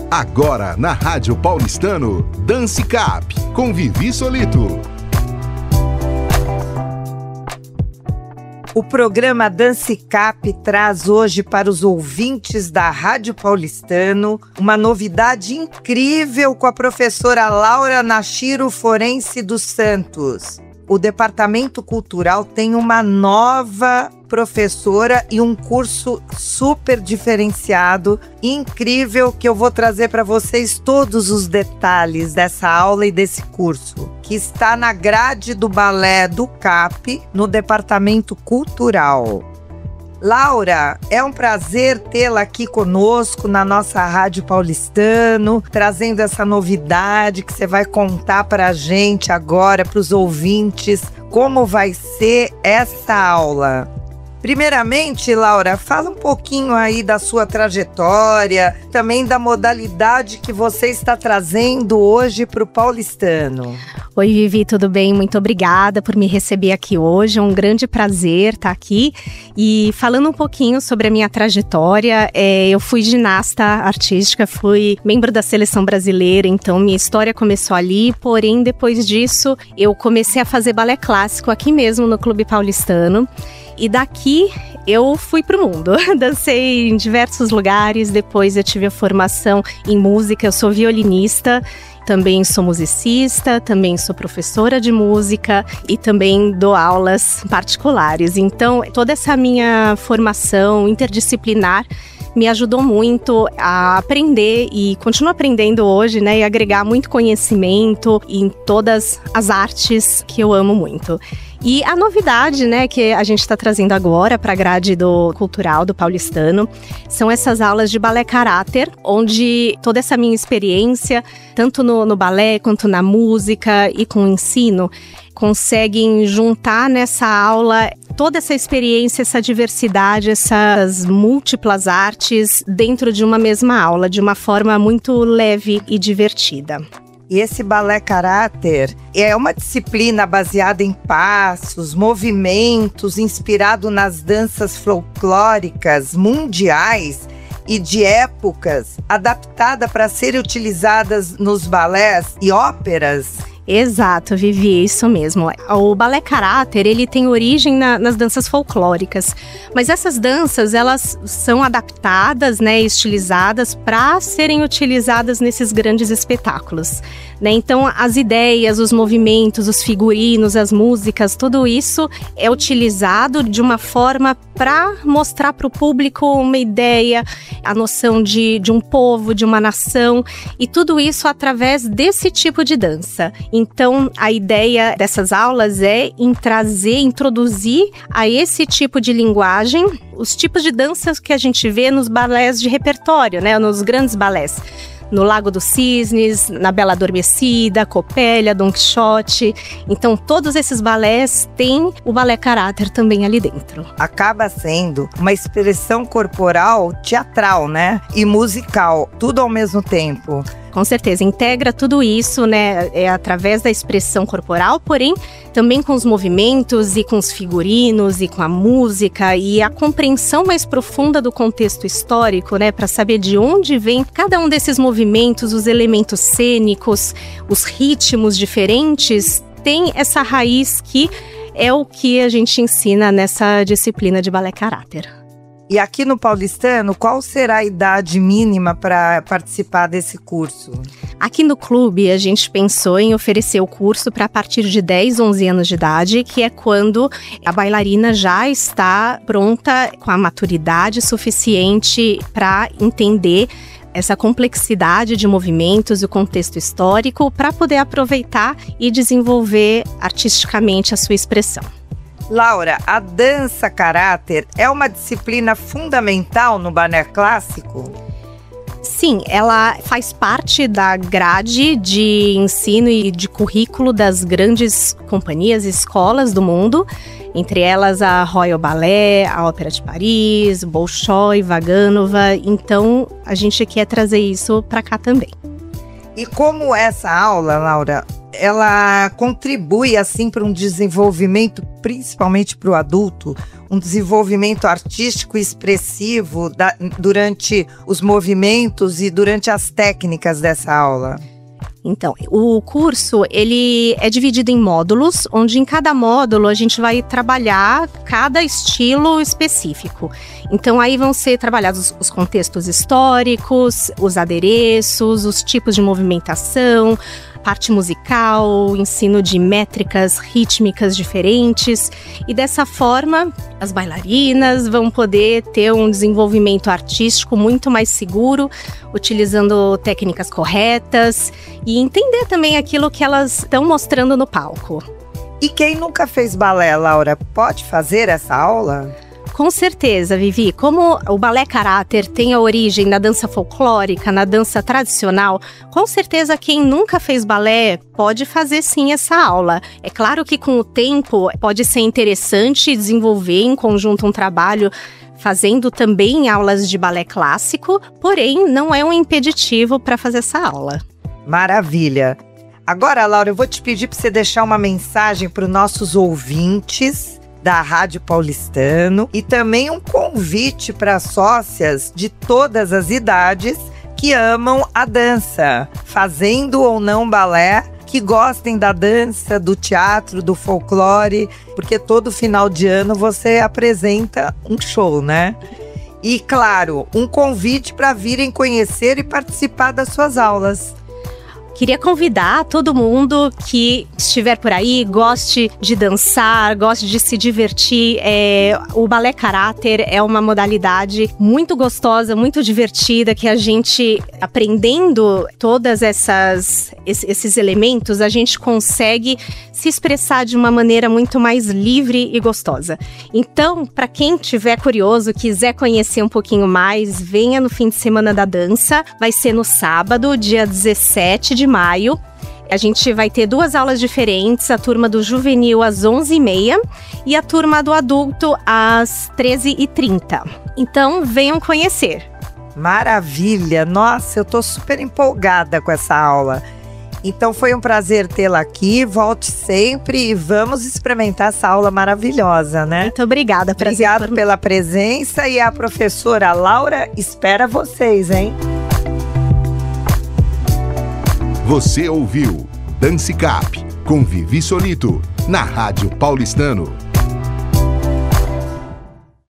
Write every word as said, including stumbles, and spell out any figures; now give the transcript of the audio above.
Agora na Rádio Paulistano, Dance Cap, com Vivi Solito. O programa Dance Cap traz hoje para os ouvintes da Rádio Paulistano uma novidade incrível com a professora Laura Nashiro Forense dos Santos. O Departamento Cultural tem uma nova professora e um curso super diferenciado, incrível, que eu vou trazer para vocês todos os detalhes dessa aula e desse curso, que está na grade do Balé do Cap, no Departamento Cultural. Laura, é um prazer tê-la aqui conosco na nossa Rádio Paulistano, trazendo essa novidade que você vai contar para a gente agora, para os ouvintes, como vai ser essa aula. Primeiramente, Laura, fala um pouquinho aí da sua trajetória, também da modalidade que você está trazendo hoje para o Paulistano. Oi, Vivi, tudo bem? Muito obrigada por me receber aqui hoje, é um grande prazer estar aqui. E falando um pouquinho sobre a minha trajetória, é, eu fui ginasta artística, fui membro da seleção brasileira, então minha história começou ali, porém depois disso eu comecei a fazer balé clássico aqui mesmo no Clube Paulistano. E daqui eu fui pro mundo, dancei em diversos lugares, depois eu tive a formação em música, eu sou violinista, também sou musicista, também sou professora de música e também dou aulas particulares. Então, toda essa minha formação interdisciplinar me ajudou muito a aprender e continuo aprendendo hoje, né, e agregar muito conhecimento em todas as artes que eu amo muito. E a novidade, né, que a gente está trazendo agora para a grade do cultural do Paulistano são essas aulas de balé caráter, onde toda essa minha experiência, tanto no, no balé quanto na música e com o ensino, conseguem juntar nessa aula toda essa experiência, essa diversidade, essas múltiplas artes dentro de uma mesma aula, de uma forma muito leve e divertida. E esse balé caráter é uma disciplina baseada em passos, movimentos, inspirado nas danças folclóricas mundiais e de épocas, adaptada para serem utilizadas nos balés e óperas. Exato, Vivi, isso mesmo. O balé caráter, ele tem origem na, nas danças folclóricas, mas essas danças, elas são adaptadas, né, estilizadas para serem utilizadas nesses grandes espetáculos, né? Então, as ideias, os movimentos, os figurinos, as músicas, tudo isso é utilizado de uma forma para mostrar para o público uma ideia, a noção de, de um povo, de uma nação, e tudo isso através desse tipo de dança. Então, a ideia dessas aulas é em trazer, introduzir a esse tipo de linguagem os tipos de danças que a gente vê nos balés de repertório, né, nos grandes balés. No Lago dos Cisnes, na Bela Adormecida, Copélia, Don Quixote. Então, todos esses balés têm o balé caráter também ali dentro. Acaba sendo uma expressão corporal teatral, né? E musical, tudo ao mesmo tempo. Com certeza, integra tudo isso, né, é através da expressão corporal, porém também com os movimentos e com os figurinos e com a música e a compreensão mais profunda do contexto histórico, né, para saber de onde vem cada um desses movimentos, os elementos cênicos, os ritmos diferentes, tem essa raiz que é o que a gente ensina nessa disciplina de balé caráter. E aqui no Paulistano, qual será a idade mínima para participar desse curso? Aqui no clube, a gente pensou em oferecer o curso para a partir de dez, onze anos de idade, que é quando a bailarina já está pronta, com a maturidade suficiente para entender essa complexidade de movimentos e o contexto histórico, para poder aproveitar e desenvolver artisticamente a sua expressão. Laura, a dança caráter é uma disciplina fundamental no balé clássico? Sim, ela faz parte da grade de ensino e de currículo das grandes companhias e escolas do mundo, entre elas a Royal Ballet, a Ópera de Paris, Bolshoi, Vaganova. Então, a gente quer trazer isso para cá também. E como essa aula, Laura, ela contribui assim para um desenvolvimento, principalmente para o adulto, um desenvolvimento artístico e expressivo da, durante os movimentos e durante as técnicas dessa aula? Então, o curso, ele é dividido em módulos, onde em cada módulo a gente vai trabalhar cada estilo específico. Então, aí vão ser trabalhados os contextos históricos, os adereços, os tipos de movimentação, parte musical, ensino de métricas rítmicas diferentes. E dessa forma, as bailarinas vão poder ter um desenvolvimento artístico muito mais seguro, utilizando técnicas corretas e entender também aquilo que elas estão mostrando no palco. E quem nunca fez balé, Laura, pode fazer essa aula? Com certeza, Vivi. Como o balé caráter tem a origem na dança folclórica, na dança tradicional, com certeza quem nunca fez balé pode fazer sim essa aula. É claro que com o tempo pode ser interessante desenvolver em conjunto um trabalho fazendo também aulas de balé clássico, porém não é um impeditivo para fazer essa aula. Maravilha! Agora, Laura, eu vou te pedir para você deixar uma mensagem para os nossos ouvintes da Rádio Paulistano e também um convite para sócias de todas as idades que amam a dança, fazendo ou não balé, que gostem da dança, do teatro, do folclore, porque todo final de ano você apresenta um show, né? E, claro, um convite para virem conhecer e participar das suas aulas. Queria convidar todo mundo que estiver por aí, goste de dançar, goste de se divertir. É, o balé caráter é uma modalidade muito gostosa, muito divertida, que a gente, aprendendo todas essas esses elementos, a gente consegue se expressar de uma maneira muito mais livre e gostosa. Então, para quem estiver curioso, quiser conhecer um pouquinho mais, venha no fim de semana da dança. Vai ser no sábado, dia dezessete de maio. A gente vai ter duas aulas diferentes, a turma do juvenil às onze e meia e a turma do adulto às treze e trinta. Então, venham conhecer. Maravilha! Nossa, eu tô super empolgada com essa aula. Então foi um prazer tê-la aqui, volte sempre e vamos experimentar essa aula maravilhosa, né? Muito obrigada. Obrigada pela presença e a professora Laura espera vocês, hein? Você ouviu Dance Cap, com Vivi Solito, na Rádio Paulistano.